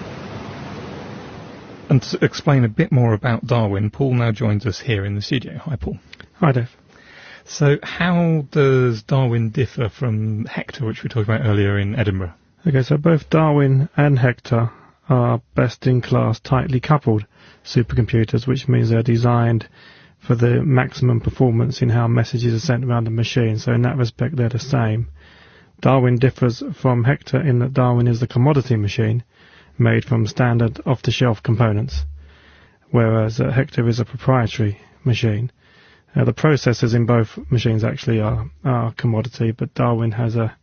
And to explain a bit more about Darwin, Paul now joins us here in the studio. Hi, Paul. Hi, Dave. So how does Darwin differ from Hector, which we talked about earlier in Edinburgh? Okay, so both Darwin and Hector are best-in-class tightly coupled supercomputers, which means they're designed for the maximum performance in how messages are sent around the machine. So in that respect, they're the same. Darwin differs from Hector in that Darwin is a commodity machine made from standard off-the-shelf components, whereas Hector is a proprietary machine. The processors in both machines actually are commodity, but Darwin has a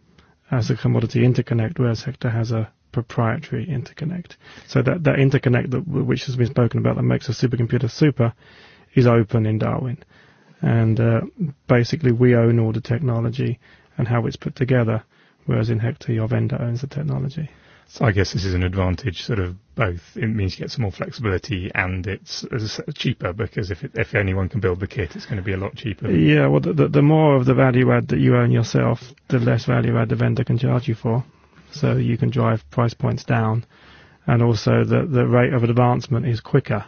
commodity interconnect, whereas Hector has a proprietary interconnect. So that interconnect which has been spoken about that makes a supercomputer super is open in Darwin. And basically we own all the technology and how it's put together, whereas in Hector your vendor owns the technology. So I guess this is an advantage, sort of both. It means you get some more flexibility and it's cheaper, because if anyone can build the kit, it's going to be a lot cheaper. Yeah, well, the more of the value add that you own yourself, the less value add the vendor can charge you for. So you can drive price points down, and also the rate of advancement is quicker.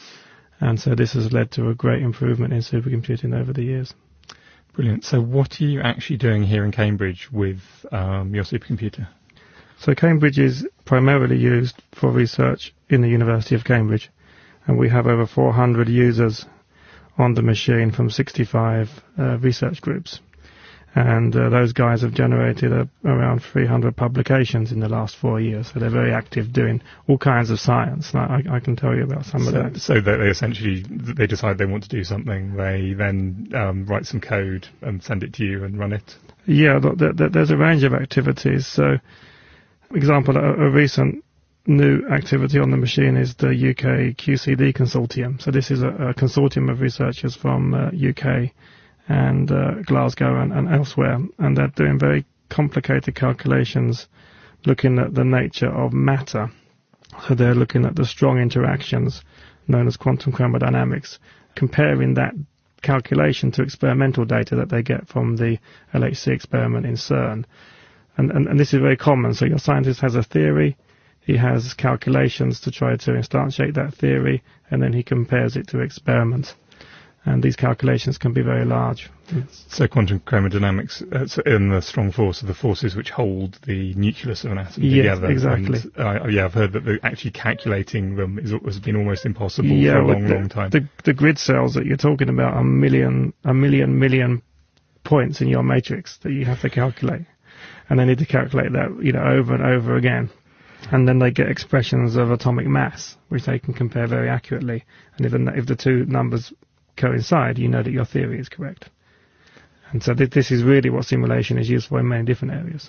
And so this has led to a great improvement in supercomputing over the years. Brilliant. So what are you actually doing here in Cambridge with your supercomputer? So Cambridge is primarily used for research in the University of Cambridge, and we have over 400 users on the machine from 65 research groups. And those guys have generated around 300 publications in the last 4 years, so they're very active doing all kinds of science. I can tell you about some of that. So they essentially, they decide they want to do something, they then write some code and send it to you and run it? Yeah, there's a range of activities. So, for example, a recent new activity on the machine is the UK QCD consortium. So this is a consortium of researchers from UK and Glasgow and elsewhere, and they're doing very complicated calculations looking at the nature of matter. So they're looking at the strong interactions known as quantum chromodynamics, comparing that calculation to experimental data that they get from the LHC experiment in CERN. And this is very common. So your scientist has a theory, he has calculations to try to instantiate that theory, and then he compares it to experiments. And these calculations can be very large. So quantum chromodynamics in the strong force are the forces which hold the nucleus of an atom together. Exactly. And, I've heard that actually calculating them has been almost impossible for a long time. The grid cells that you're talking about are a million points in your matrix that you have to calculate. And they need to calculate that, over and over again. And then they get expressions of atomic mass, which they can compare very accurately. And if the two numbers coincide, you know that your theory is correct. And so this is really what simulation is used for in many different areas.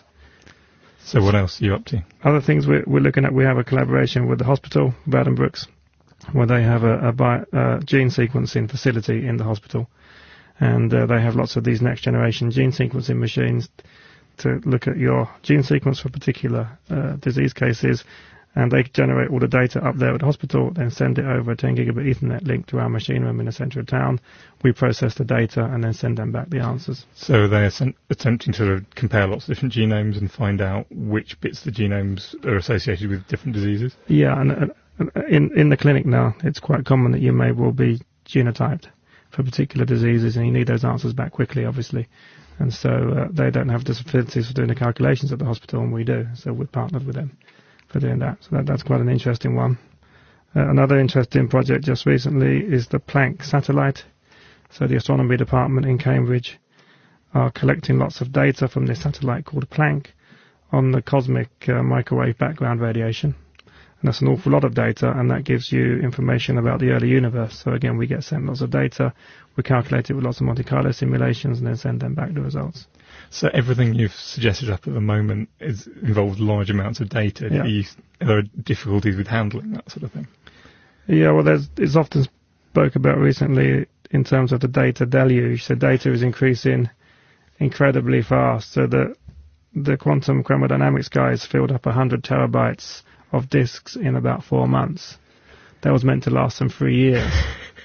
So what else are you up to? Other things we're looking at, we have a collaboration with the hospital, Bowden Brooks, where they have a gene sequencing facility in the hospital. And they have lots of these next generation gene sequencing machines to look at your gene sequence for particular disease cases, and they generate all the data up there at the hospital, then send it over a 10 gigabit Ethernet link to our machine room in the centre of town. We process the data and then send them back the answers. So they're attempting to compare lots of different genomes and find out which bits of the genomes are associated with different diseases? Yeah, and in the clinic now, it's quite common that you may well be genotyped for particular diseases, and you need those answers back quickly, obviously. And so they don't have the facilities for doing the calculations at the hospital, and we do. So we're partnered with them for doing that. So that's quite an interesting one. Another interesting project just recently is the Planck satellite. So the astronomy department in Cambridge are collecting lots of data from this satellite called Planck on the cosmic microwave background radiation. And that's an awful lot of data, and that gives you information about the early universe. So again, we get sent lots of data, we calculate it with lots of Monte Carlo simulations, and then send them back the results. So everything you've suggested up at the moment involves large amounts of data. Yeah. Are there difficulties with handling that sort of thing? Yeah, well, it's often spoke about recently in terms of the data deluge. So data is increasing incredibly fast. So the quantum chromodynamics guys filled up 100 terabytes of disks in about 4 months. That was meant to last them 3 years.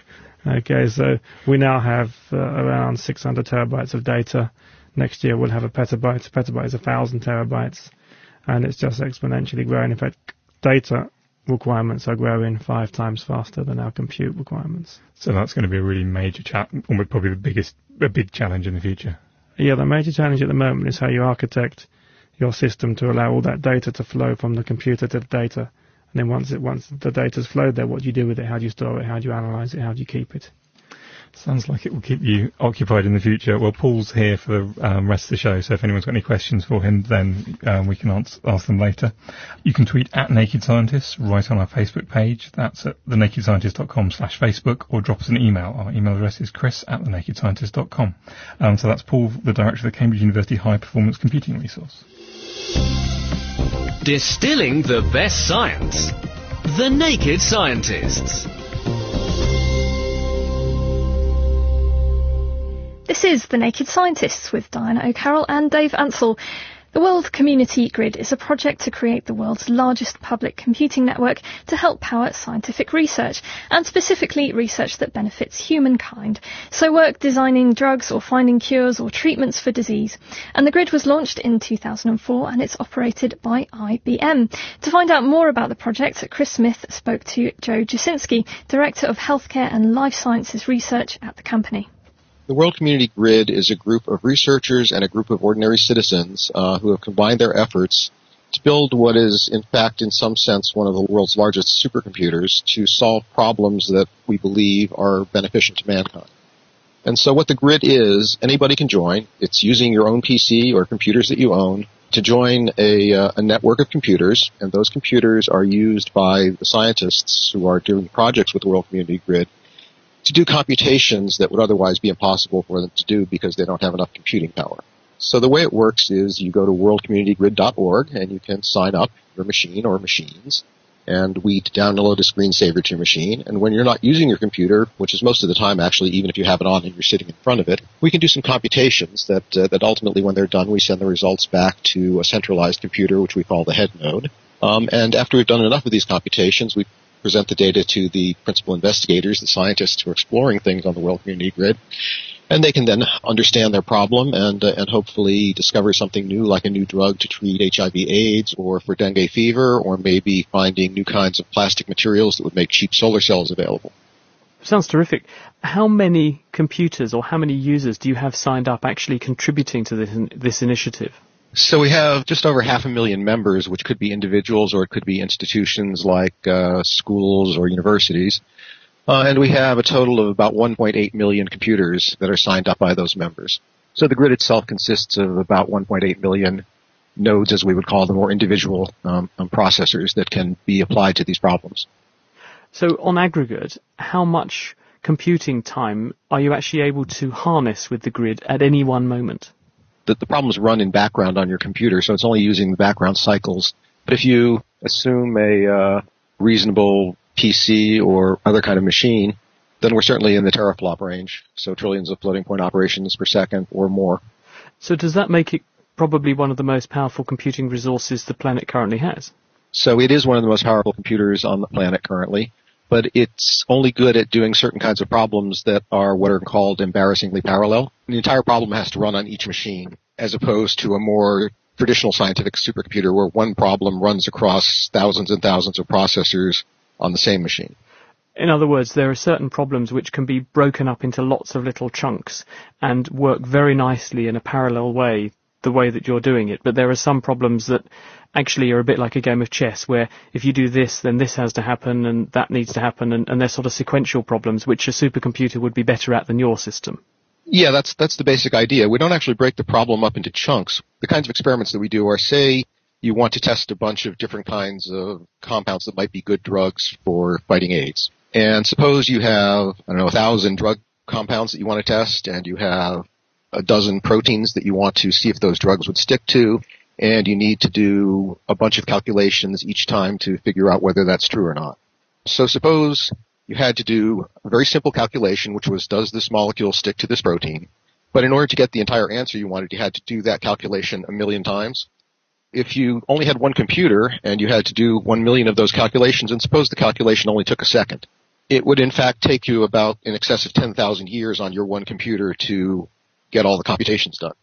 Okay, so we now have around 600 terabytes of data. Next year we'll have a petabyte. A petabyte is 1,000 terabytes, and it's just exponentially growing. In fact, data requirements are growing 5 times faster than our compute requirements. So that's going to be a really major almost probably a big challenge in the future. Yeah, the major challenge at the moment is how you architect your system to allow all that data to flow from the computer to the data. And then once the data's flowed there, what do you do with it? How do you store it? How do you analyze it? How do you keep it? Sounds like it will keep you occupied in the future. Well, Paul's here for the rest of the show, so if anyone's got any questions for him, then we can ask them later. You can tweet at Naked Scientists right on our Facebook page. That's at thenakedscientist.com/Facebook, or drop us an email. Our email address is chris@thenakedscientist.com. So that's Paul, the director of the Cambridge University High Performance Computing Resource. Distilling the best science. The Naked Scientists. This is The Naked Scientists with Diana O'Carroll and Dave Ansell. The World Community Grid is a project to create the world's largest public computing network to help power scientific research, and specifically research that benefits humankind. So work designing drugs or finding cures or treatments for disease. And the grid was launched in 2004 and it's operated by IBM. To find out more about the project, Chris Smith spoke to Joe Jasinski, Director of Healthcare and Life Sciences Research at the company. The World Community Grid is a group of researchers and a group of ordinary citizens who have combined their efforts to build what is, in fact, in some sense, one of the world's largest supercomputers to solve problems that we believe are beneficial to mankind. And so what the grid is, anybody can join. It's using your own PC or computers that you own to join a network of computers, and those computers are used by the scientists who are doing projects with the World Community Grid to do computations that would otherwise be impossible for them to do because they don't have enough computing power. So the way it works is you go to worldcommunitygrid.org and you can sign up your machine or machines, and we download a screensaver to your machine. And when you're not using your computer, which is most of the time actually, even if you have it on and you're sitting in front of it, we can do some computations that ultimately, when they're done, we send the results back to a centralized computer, which we call the head node. And after we've done enough of these computations, we present the data to the principal investigators, the scientists who are exploring things on the World Community Grid, and they can then understand their problem and hopefully discover something new, like a new drug to treat HIV/AIDS or for dengue fever, or maybe finding new kinds of plastic materials that would make cheap solar cells available. Sounds terrific. How many computers or how many users do you have signed up actually contributing to this initiative? So we have just over 500,000 members, which could be individuals or it could be institutions like schools or universities. And we have a total of about 1.8 million computers that are signed up by those members. So the grid itself consists of about 1.8 million nodes, as we would call them, or individual processors that can be applied to these problems. So on aggregate, how much computing time are you actually able to harness with the grid at any one moment? The problems run in background on your computer, so it's only using the background cycles. But if you assume a reasonable PC or other kind of machine, then we're certainly in the teraflop range, so trillions of floating point operations per second or more. So does that make it probably one of the most powerful computing resources the planet currently has? So it is one of the most powerful computers on the planet currently, but it's only good at doing certain kinds of problems that are what are called embarrassingly parallel. The entire problem has to run on each machine, as opposed to a more traditional scientific supercomputer where one problem runs across thousands and thousands of processors on the same machine. In other words, there are certain problems which can be broken up into lots of little chunks and work very nicely in a parallel way, the way that you're doing it. But there are some problems that actually are a bit like a game of chess, where if you do this, then this has to happen and that needs to happen, and they're sort of sequential problems which a supercomputer would be better at than your system. Yeah, that's the basic idea. We don't actually break the problem up into chunks. The kinds of experiments that we do are, say, you want to test a bunch of different kinds of compounds that might be good drugs for fighting AIDS. And suppose you have, 1,000 drug compounds that you want to test, and you have a dozen proteins that you want to see if those drugs would stick to, and you need to do a bunch of calculations each time to figure out whether that's true or not. So suppose you had to do a very simple calculation, which was, does this molecule stick to this protein? But in order to get the entire answer you wanted, you had to do that calculation 1,000,000 times. If you only had one computer and you had to do 1,000,000 of those calculations, and suppose the calculation only took a second, it would in fact take you about in excess of 10,000 years on your one computer to get all the computations done.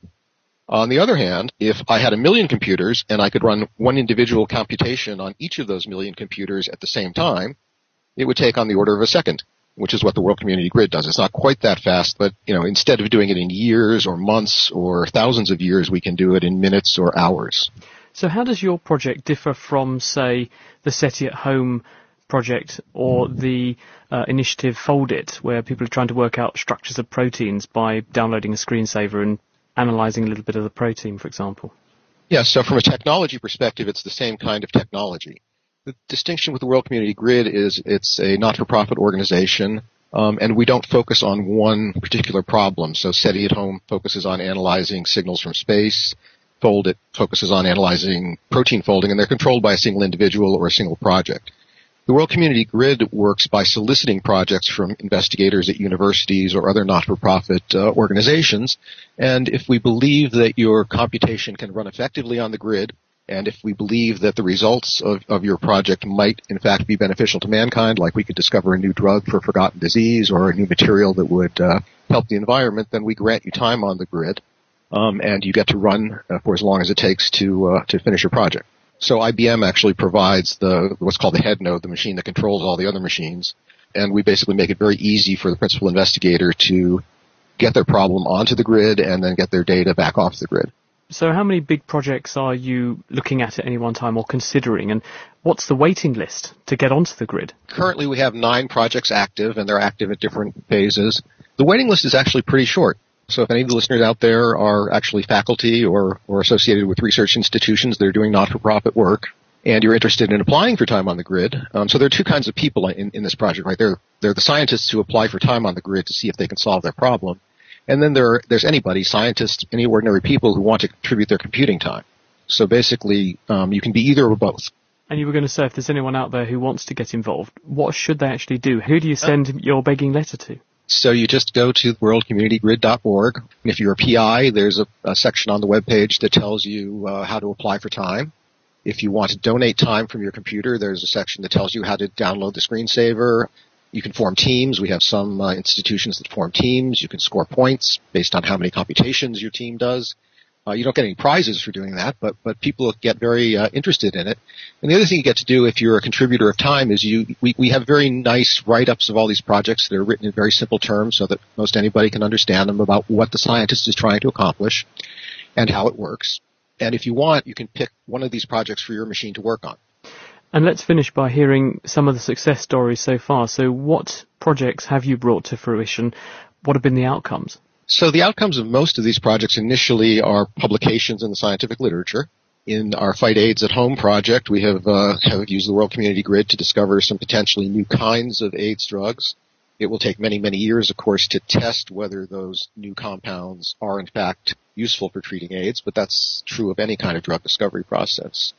On the other hand, if I had 1 million computers and I could run one individual computation on each of those 1 million computers at the same time, it would take on the order of a second, which is what the World Community Grid does. It's not quite that fast, but instead of doing it in years or months or thousands of years, we can do it in minutes or hours. So how does your project differ from, say, the SETI at Home project or the initiative Foldit, where people are trying to work out structures of proteins by downloading a screensaver and analysing a little bit of the protein, for example? Yeah, so from a technology perspective, it's the same kind of technology. The distinction with the World Community Grid is it's a not-for-profit organization, and we don't focus on one particular problem. So SETI at Home focuses on analyzing signals from space. Foldit focuses on analyzing protein folding, and they're controlled by a single individual or a single project. The World Community Grid works by soliciting projects from investigators at universities or other not-for-profit organizations, and if we believe that your computation can run effectively on the grid, and if we believe that the results of your project might in fact be beneficial to mankind, like we could discover a new drug for a forgotten disease or a new material that would help the environment, then we grant you time on the grid, and you get to run for as long as it takes to finish your project. So IBM actually provides what's called the head node, the machine that controls all the other machines, and we basically make it very easy for the principal investigator to get their problem onto the grid and then get their data back off the grid. So how many big projects are you looking at any one time or considering, and what's the waiting list to get onto the grid? Currently we have 9 projects active, and they're active at different phases. The waiting list is actually pretty short. So if any of the listeners out there are actually faculty or associated with research institutions that are doing not-for-profit work, and you're interested in applying for time on the grid, so there are 2 kinds of people in this project, right? They're the scientists who apply for time on the grid to see if they can solve their problem. And then there's anybody, scientists, any ordinary people who want to contribute their computing time. So basically, you can be either or both. And you were going to say, if there's anyone out there who wants to get involved, what should they actually do? Who do you send your begging letter to? So you just go to worldcommunitygrid.org. And if you're a PI, there's a section on the webpage that tells you how to apply for time. If you want to donate time from your computer, there's a section that tells you how to download the screensaver. You can form teams. We have some institutions that form teams. You can score points based on how many computations your team does. You don't get any prizes for doing that, but people get very interested in it. And the other thing you get to do if you're a contributor of time is we have very nice write-ups of all these projects that are written in very simple terms so that most anybody can understand them about what the scientist is trying to accomplish and how it works. And if you want, you can pick one of these projects for your machine to work on. And let's finish by hearing some of the success stories so far. So what projects have you brought to fruition? What have been the outcomes? So the outcomes of most of these projects initially are publications in the scientific literature. In our Fight AIDS at Home project, we have used the World Community Grid to discover some potentially new kinds of AIDS drugs. It will take many, many years, of course, to test whether those new compounds are in fact useful for treating AIDS, but that's true of any kind of drug discovery process.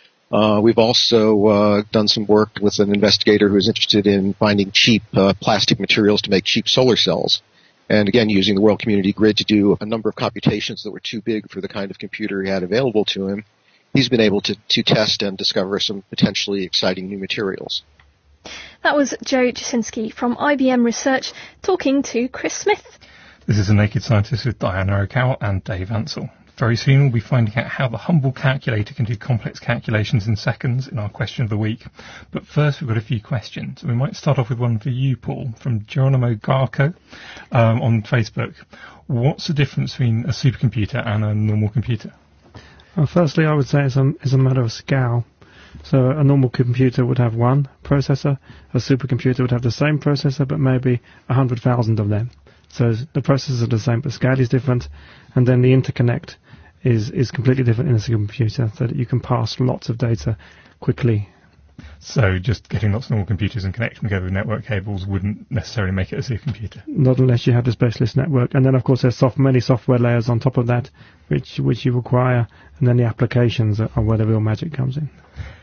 We've also done some work with an investigator who is interested in finding cheap plastic materials to make cheap solar cells. And again, using the World Community Grid to do a number of computations that were too big for the kind of computer he had available to him, he's been able to test and discover some potentially exciting new materials. That was Joe Jasinski from IBM Research talking to Chris Smith. This is The Naked Scientist with Diana O'Carroll and Dave Ansell. Very soon we'll be finding out how the humble calculator can do complex calculations in seconds in our question of the week. But first we've got a few questions. We might start off with one for you, Paul, from Geronimo Garco on Facebook. What's the difference between a supercomputer and a normal computer? Well, firstly, I would say it's a matter of scale. So a normal computer would have one processor. A supercomputer would have the same processor, but maybe 100,000 of them. So the processors are the same, but scale is different. And then the interconnect is completely different in a supercomputer, so that you can pass lots of data quickly. So just getting lots of normal computers and connecting together with network cables wouldn't necessarily make it a supercomputer? Not unless you have the specialist network. And then, of course, there's many software layers on top of that, which you require, and then the applications are where the real magic comes in.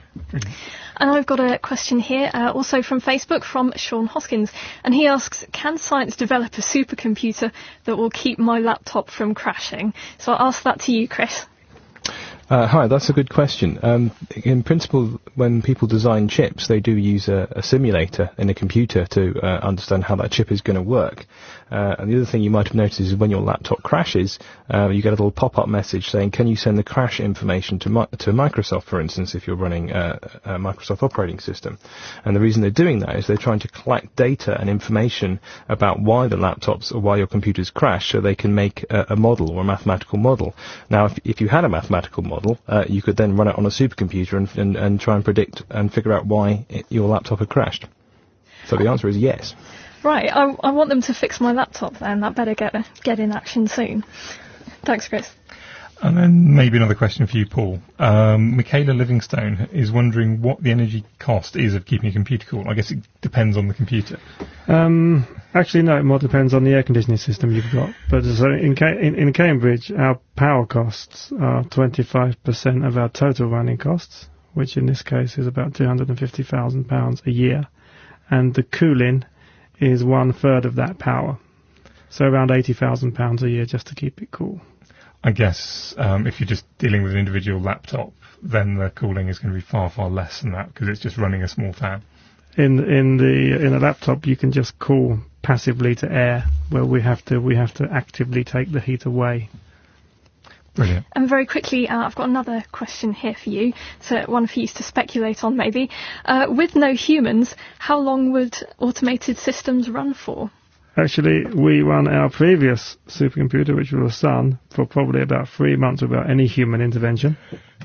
And I've got a question here, also from Facebook, from Sean Hoskins. And he asks, can science develop a supercomputer that will keep my laptop from crashing? So I'll ask that to you, Chris. Hi, that's a good question. In principle, when people design chips, they do use a simulator in a computer to understand how that chip is going to work. And the other thing you might have noticed is when your laptop crashes, you get a little pop-up message saying, can you send the crash information to Microsoft, for instance, if you're running a Microsoft operating system. And the reason they're doing that is they're trying to collect data and information about why the laptops or why your computers crash so they can make a model or a mathematical model. Now, if you had a mathematical model, you could then run it on a supercomputer and try and predict and figure out why your laptop had crashed. So the answer is yes. Right, I want them to fix my laptop then. That better get in action soon. Thanks, Chris. And then maybe another question for you, Paul. Michaela Livingstone is wondering what the energy cost is of keeping a computer cool. I guess it depends on the computer. Actually, no, it more depends on the air conditioning system you've got. But so in Cambridge, our power costs are 25% of our total running costs, which in this case is about £250,000 a year. And the cooling is 1/3 of that power. So around £80,000 a year just to keep it cool. I guess if you're just dealing with an individual laptop, then the cooling is going to be far, far less than that because it's just running a small fan. In a laptop, you can just cool passively to air, where we have to actively take the heat away. Brilliant. And very quickly, I've got another question here for you, so one for you to speculate on maybe. With no humans, how long would automated systems run for? Actually, we run our previous supercomputer, which was a Sun, for probably about 3 months without any human intervention.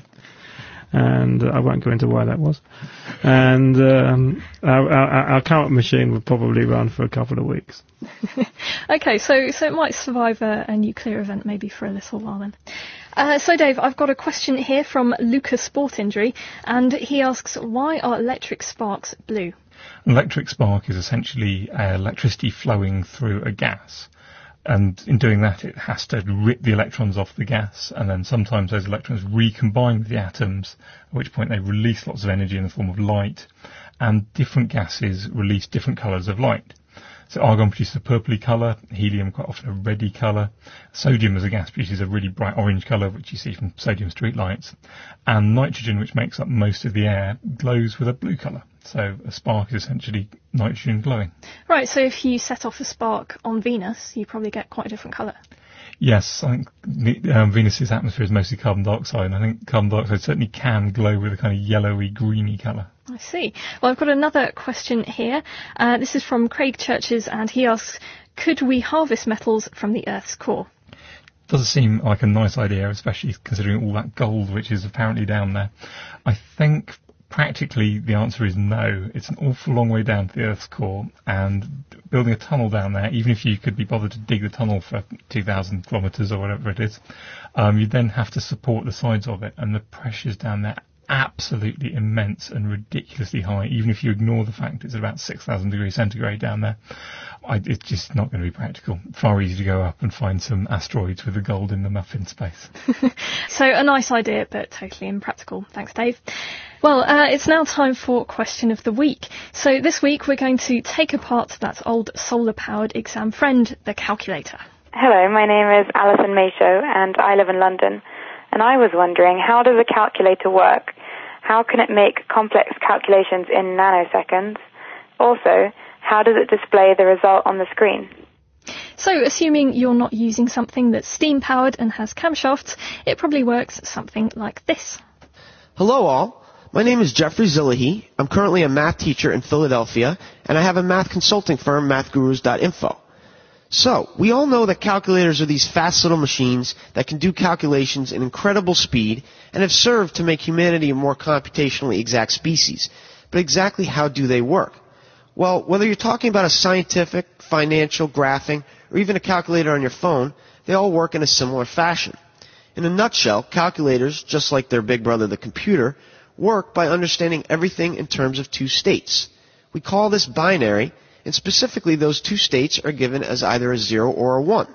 And I won't go into why that was. And our current machine would probably run for a couple of weeks. Okay, so it might survive a nuclear event maybe for a little while then. So Dave, I've got a question here from Lucas Sport Injury, and he asks, why are electric sparks blue? An electric spark is essentially electricity flowing through a gas. And in doing that, it has to rip the electrons off the gas, and then sometimes those electrons recombine with the atoms, at which point they release lots of energy in the form of light, and different gases release different colours of light. So argon produces a purpley colour, helium quite often a reddy colour, sodium as a gas produces a really bright orange colour, which you see from sodium streetlights, and nitrogen, which makes up most of the air, glows with a blue colour. So a spark is essentially nitrogen glowing. Right, so if you set off a spark on Venus, you probably get quite a different colour. Yes, I think Venus's atmosphere is mostly carbon dioxide, and I think carbon dioxide certainly can glow with a kind of yellowy, greeny colour. I see. Well, I've got another question here. This is from Craig Churches, and he asks, could we harvest metals from the Earth's core? Doesn't seem like a nice idea, especially considering all that gold which is apparently down there. I think practically the answer is no. It's an awful long way down to the Earth's core, and building a tunnel down there, even if you could be bothered to dig the tunnel for 2,000 kilometres or whatever it is, you then have to support the sides of it, and the pressures down there absolutely immense and ridiculously high. Even if you ignore the fact it's about 6,000 degrees centigrade down there, it's just not going to be practical. Far easier to go up and find some asteroids with the gold in them up in space. So a nice idea, but totally impractical. Thanks, Dave. Well, it's now time for Question of the Week. So this week we're going to take apart that old solar-powered exam friend, the calculator. Hello, my name is Alison Mayshow and I live in London. And I was wondering, how does a calculator work? How can it make complex calculations in nanoseconds? Also, how does it display the result on the screen? So, assuming you're not using something that's steam-powered and has camshafts, it probably works something like this. Hello all, my name is Jeffrey Zillahy. I'm currently a math teacher in Philadelphia, and I have a math consulting firm, mathgurus.info. So, we all know that calculators are these fast little machines that can do calculations in incredible speed and have served to make humanity a more computationally exact species. But exactly how do they work? Well, whether you're talking about a scientific, financial, graphing, or even a calculator on your phone, they all work in a similar fashion. In a nutshell, calculators, just like their big brother the computer, work by understanding everything in terms of two states. We call this binary, and specifically those two states are given as either a 0 or a 1.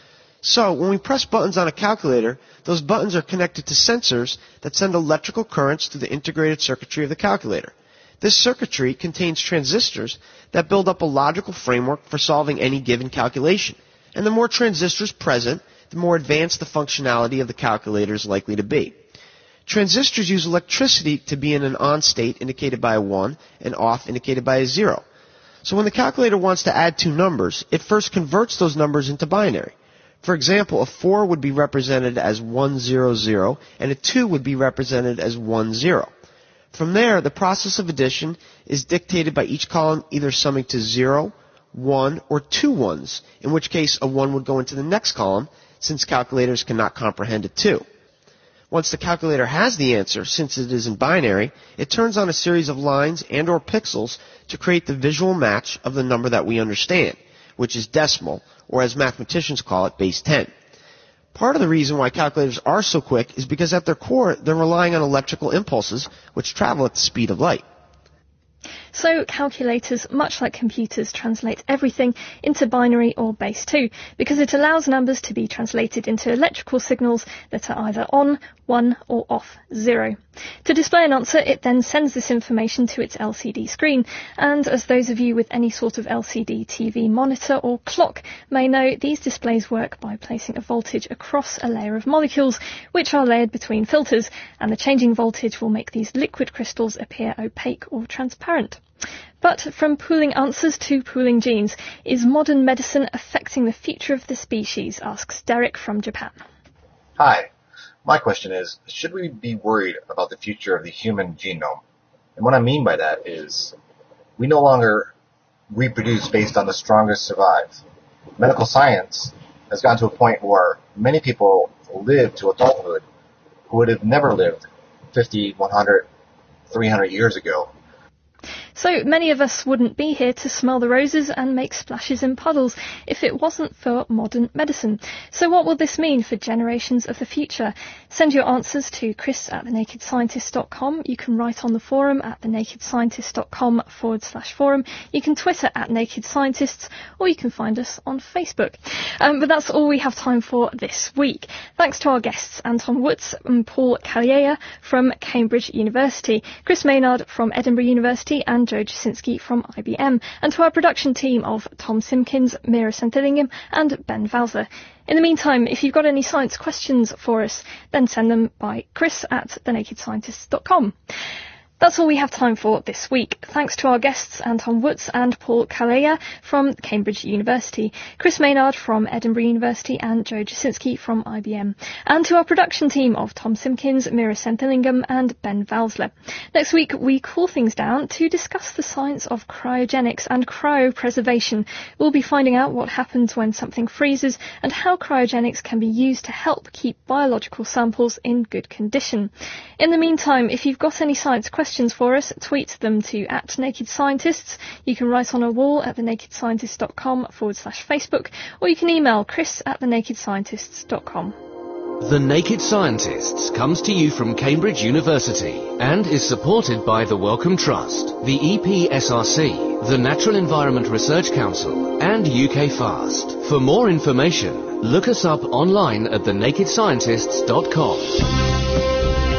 So, when we press buttons on a calculator, those buttons are connected to sensors that send electrical currents through the integrated circuitry of the calculator. This circuitry contains transistors that build up a logical framework for solving any given calculation. And the more transistors present, the more advanced the functionality of the calculator is likely to be. Transistors use electricity to be in an on state indicated by a 1 and off indicated by a 0. So when the calculator wants to add two numbers, it first converts those numbers into binary. For example, a 4 would be represented as 100 and a 2 would be represented as 10. From there, the process of addition is dictated by each column either summing to 0, 1, or 2 ones, in which case a 1 would go into the next column, since calculators cannot comprehend a 2. Once the calculator has the answer, since it is in binary, it turns on a series of lines and or pixels to create the visual match of the number that we understand, which is decimal, or as mathematicians call it, base 10. Part of the reason why calculators are so quick is because at their core, they're relying on electrical impulses, which travel at the speed of light. So calculators, much like computers, translate everything into binary or base 2 because it allows numbers to be translated into electrical signals that are either on, 1 or off, 0. To display an answer, it then sends this information to its LCD screen, and as those of you with any sort of LCD TV monitor or clock may know, these displays work by placing a voltage across a layer of molecules which are layered between filters, and the changing voltage will make these liquid crystals appear opaque or transparent. But from pooling answers to pooling genes, is modern medicine affecting the future of the species, asks Derek from Japan. Hi. My question is, should we be worried about the future of the human genome? And what I mean by that is, we no longer reproduce based on the strongest survive. Medical science has gotten to a point where many people live to adulthood who would have never lived 50, 100, 300 years ago. So many of us wouldn't be here to smell the roses and make splashes in puddles if it wasn't for modern medicine. So what will this mean for generations of the future? Send your answers to chris@thenakedscientist.com. You can write on the forum at thenakedscientist.com/forum. You can Twitter at Naked Scientists, or you can find us on Facebook. But that's all we have time for this week. Thanks to our guests, Anton Wutz and Paul Calleja from Cambridge University, Chris Maynard from Edinburgh University, and Joe Jasinski from IBM, and to our production team of Tom Simpkins, Mira Senthillingham and Ben Valzer. In the meantime, if you've got any science questions for us, then send them by chris@thenakedscientist.com. That's all we have time for this week. Thanks to our guests, Anton Wutz and Paul Calleja from Cambridge University, Chris Maynard from Edinburgh University and Joe Jasinski from IBM, and to our production team of Tom Simpkins, Mira Senthillingham and Ben Valsler. Next week, we cool things down to discuss the science of cryogenics and cryopreservation. We'll be finding out what happens when something freezes and how cryogenics can be used to help keep biological samples in good condition. In the meantime, if you've got any science questions for us, tweet them to @NakedScientists. You can write on a wall at thenakedscientist.com/Facebook, or you can email chris@thenakedscientists.com. The Naked Scientists comes to you from Cambridge University and is supported by the Wellcome Trust, the EPSRC, the Natural Environment Research Council, and UK FAST. For more information, look us up online at thenakedscientists.com.